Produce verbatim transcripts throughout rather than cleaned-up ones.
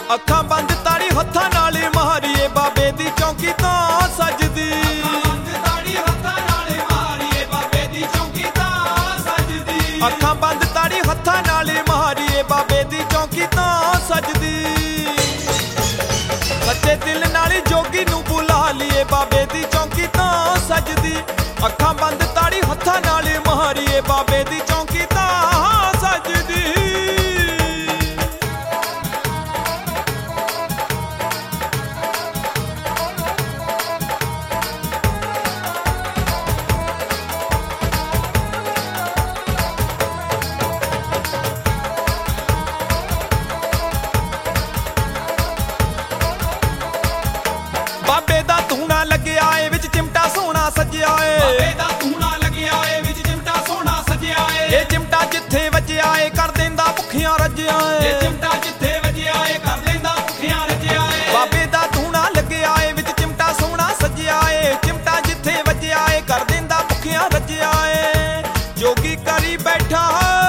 ਅੱਖਾਂ ਬੰਦ ਤਾੜੀ ਹੱਥਾਂ ਨਾਲ ਮਾਰੀਏ ਬਾਬੇ ਦੀ ਚੌਂਕੀ ਤਾਂ ਸਜਦੀ। ਅੱਖਾਂ ਬੰਦ ਤਾੜੀ ਹੱਥਾਂ ਨਾਲ ਮਾਰੀਏ ਬਾਬੇ ਦੀ ਚੌਂਕੀ ਤਾਂ ਸਜਦੀ। ਸੱਚੇ ਦਿਲ ਨਾਲ ਜੋਗੀ ਨੂੰ ਬੁਲਾ ਲਈਏ ਬਾਬੇ ਦੀ ਚੌਂਕੀ ਤਾਂ ਸਜਦੀ। ਅੱਖਾਂ ਬੰਦ ਤਾੜੀ ਹੱਥਾਂ ਨਾਲ ਮਾਰੀਏ ਬਾਬੇ ਦੀ ਚੌਂਕੀ ਤਾਂ ਸਜਦੀ। ਬਾਬੇ ਦਾ ਧੂਣਾ ਲੱਗਿਆ ਏ ਵਿੱਚ ਚਿਮਟਾ ਸੋਹਣਾ ਸਜਿਆ ਏ। ਬਾਬੇ ਦਾ ਧੂਣਾ ਲੱਗਿਆ ਏ ਵਿੱਚ ਚਿਮਟਾ ਸੋਹਣਾ ਸਜਿਆ ਏ। ਇਹ ਚਿਮਟਾ ਜਿੱਥੇ ਵੱਜਿਆ ਏ ਕਰ ਦਿੰਦਾ ਭੁੱਖਿਆਂ ਰੱਜਿਆ ਏ। ਇਹ ਚਿਮਟਾ ਜਿੱਥੇ ਵੱਜਿਆ ਏ ਕਰ ਦਿੰਦਾ ਭੁੱਖਿਆਂ ਰੱਜਿਆ ਏ। ਬਾਬੇ ਦਾ ਧੂਣਾ ਲੱਗਿਆ ਏ ਵਿੱਚ ਚਿਮਟਾ ਸੋਹਣਾ ਸਜਿਆ ਏ। ਚਿਮਟਾ ਜਿੱਥੇ ਵੱਜਿਆ ਏ ਕਰ ਦਿੰਦਾ ਭੁੱਖਿਆਂ ਰੱਜਿਆ ਏ। ਜੋਗੀ ਕਰੀ ਬੈਠਾ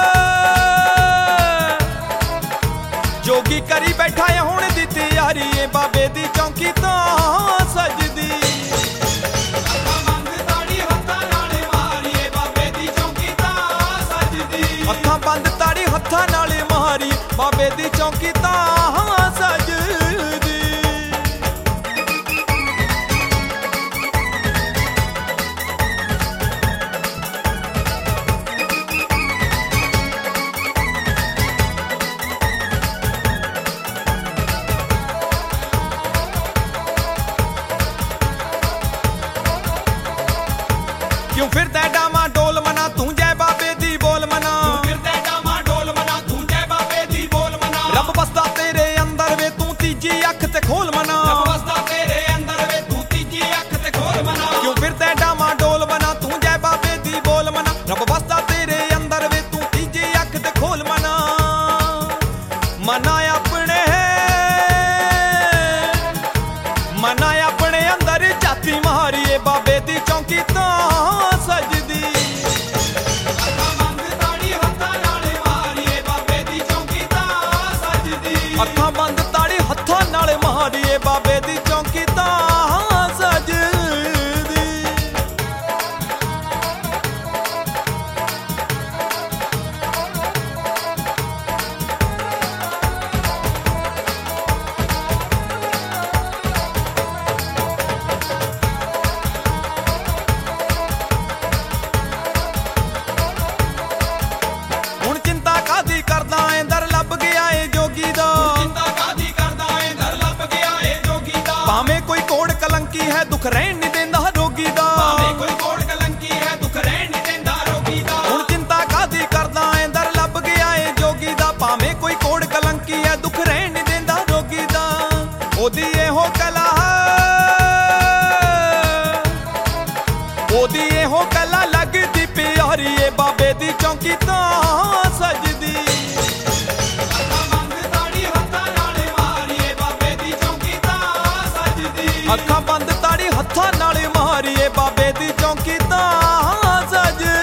ਜੋਗੀ ਕਰੀ ਬੈਠਾ ਏ ਹੁਣ ਦੀ ਤਿਆਰੀ ਏ ਬਾਬੇ ਦੀ ਚੌਂਕੀ ਤਾਂ ਸਜਦੀ। ਅੱਖਾਂ ਬੰਦ ਤਾੜੀ ਹੱਥਾਂ ਨਾਲ ਮਾਰੀਏ ਬਾਬੇ ਦੀ ਚੌਂਕੀ ਤਾਂ ਸਜਦੀ। ਅੱਖਾਂ ਬੰਦ ਤਾੜੀ ਹੱਥਾਂ ਨਾਲ ਮਾਰੀ ਬਾਬੇ ਦੀ ਚੌਂਕੀ ਤਾਂ ਸਜਦੀ। ਕਿਉਂ ਫਿਰਦਾ ਡਾਮਾ ਡੋਲ ਮਨਾ ਤੂੰ ਜੈ ਬਾਬੇ ਦੀ ਬੋਲ ਮਨਾ। ਫਿਰਦਾ ਡਾਮਾ ਡੋਲ ਮਨਾ ਤੂੰ ਜੈ ਬਾਬੇ ਦੀ ਬੋਲ ਮਨਾ। ਰੱਬ ਵਸਦਾ ਤੇਰੇ ਅੰਦਰ ਵੇ ਤੂੰ ਤੀਜੀ ਅੱਖ ਤੇ ਖੋਲ ਮਨਾ। ਰੱਬ ਵਸਦਾ ਤੇਰੇ ਅੰਦਰ ਵੇ ਤੂੰ ਤੀਜੀ ਅੱਖ ਤੇ ਖੋਲ ਮਨਾ। ਕਿਉਂ ਫਿਰਦਾ ਡਾਮਾ ਡੋਲ ਮਨਾ ਤੂੰ ਜੈ ਬਾਬੇ ਦੀ ਬੋਲ ਮਨਾ। ਰੱਬ ਵਸਦਾ ਤੇਰੇ ਅੰਦਰ ਵੇ ਤੂੰ ਤੀਜੀ ਅੱਖ ਤੇ ਖੋਲ ਮਨਾ। ਮਨਾ ਆਪਣੇ ਮਨਾ ਆਪਣੇ ਅੰਦਰ ਝਾਤੀ ਮਾਰੀਏ ਬਾਬੇ ਦੀ ਚੌਂਕੀ ਤਾਂ ਸਜਦੀ। ਅੱਖਾਂ ਬੰਦ ਤਾੜੀ ਹੱਥਾਂ ਨਾਲ ਮਾਰੀਏ ਬਾਬੇ ਦੀ ਚੌਂਕੀ ਤਾਂ ਸਜਦੀ। ਅੱਖਾਂ ਬੰਦ ਤਾੜੀ ਹੱਥਾਂ ਨਾਲ ਮਾਰੀਏ ਬਾਬੇ ਦੀ ਚੌਂਕੀ ਤਾਂ ਸਜਦੀ। ਹੁਣ ਚਿੰਤਾ ਕਾਦੀ ਕਰਦਾ ਏ ਦਰ ਲੱਭ ਗਿਆ ਏ ਜੋਗੀ ਦਾ। ਚਿੰਤਾ ਕਾਦੀ ਕਰਦਾ ਏ ਦਰ ਲੱਭ ਗਿਆ ਏ ਜੋਗੀ ਦਾ। ਭਾਵੇਂ ਕੋਈ ਕੋੜ ਕਲੰਕੀ ਹੈ ਦੁੱਖ ਰਹਿਣ ਨਹੀਂ ਦਿੰਦਾ ਰੋਗੀ ਦਾ। ਭਾਵੇਂ ਕੋਈ ਕੋੜ ਕਲੰਕੀ ਹੈ ਦੁੱਖ ਰਹਿਣ ਨਹੀਂ ਦਿੰਦਾ ਰੋਗੀ ਦਾ। ਹੁਣ ਚਿੰਤਾ ਕਾਦੀ ਕਰਦਾ ਏ ਦਰ ਲੱਭ ਗਿਆ ਏ ਜੋਗੀ ਦਾ। ਭਾਵੇਂ ਕੋਈ ਕੋੜ ਕਲੰਕੀ ਹੈ ਦੁੱਖ ਰਹਿਣ ਨਹੀਂ ਦਿੰਦਾ ਰੋਗੀ ਦਾ। ਉਹਦੀ ਇਹੋ ਕਲਾ ਉਹਦੀ ਇਹੋ ਕਲਾ ਲੱਗਦੀ ਪਿਆਰੀ ਏ ਬਾਬੇ ਦੀ ਚੌਂਕੀ ਤਾਂ ਸਜਦੀ। ਅੱਖਾਂ ਬੰਦ ਤਾੜੀ ਹੱਥਾਂ ਨਾਲ ਮਾਰੀਏ ਬਾਬੇ ਦੀ ਚੌਂਕੀ ਤਾਂ ਸਜਦੀ। ਅੱਖਾਂ ਬੰਦ ਤਾੜੀ ਹੱਥਾਂ ਨਾਲ ਮਾਰੀਏ ਬਾਬੇ ਦੀ ਚੌਂਕੀ ਤਾਂ ਸਜਦੀ।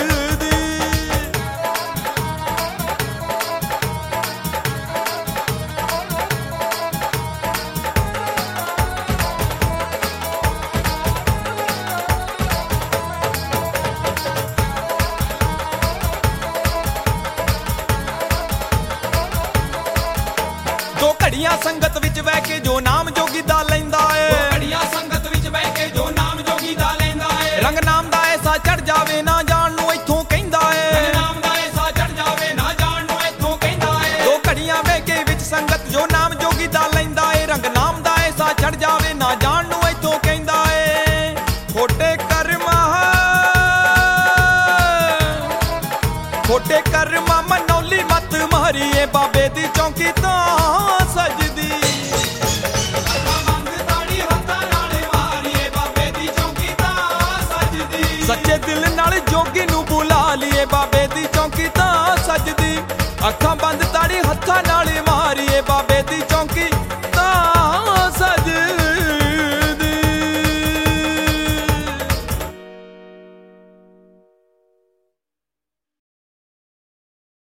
ਦੋ ਘੜੀਆਂ ਸੰਗਤ ਵਿੱਚ ਬਹਿ ਕੇ ਜੋ ਨਾਮ ਜੋਗੀ ਦਾ ਲੈਂਦਾ ਏ। ਦੋ ਘੜੀਆਂ ਸੰਗਤ ਵਿੱਚ ਬਹਿ ਕੇ ਜੋ ਨਾਮ ਜੋਗੀ ਦਾ ਲੈਂਦਾ ਏ। ਰੰਗ ਨਾਮ ਦਾ ਐਸਾ ਚੜ ਜਾਵੇ ਨਾ ਜਾਣ ਨੂੰ ਇੱਥੋਂ ਕਹਿੰਦਾ ਏ। ਨਾਮ ਦਾ ਐਸਾ ਚੜ ਜਾਵੇ ਨਾ ਜਾਣ ਨੂੰ ਇੱਥੋਂ ਕਹਿੰਦਾ ਏ। ਦੋ ਘੜੀਆਂ ਬਹਿ ਕੇ ਵਿੱਚ ਸੰਗਤ ਜੋ ਨਾਮ ਜੋਗੀ ਦਾ ਲੈਂਦਾ ਏ। ਰੰਗ ਨਾਮ ਦਾ ਐਸਾ ਚੜ ਜਾਵੇ ਨਾ ਜਾਣ ਨੂੰ ਇੱਥੋਂ ਕਹਿੰਦਾ ਏ। ਖੋਟੇ ਕਰਮਾਂ ਖੋਟੇ ਕਰਮਾਂ ਮਨੌਲੀ ਮੱਤ ਮਾਰੀਏ ਬਾਬੇ ਦੀ ਚੌਂਕੀ ਤਾਂ ਸਜਦੀ।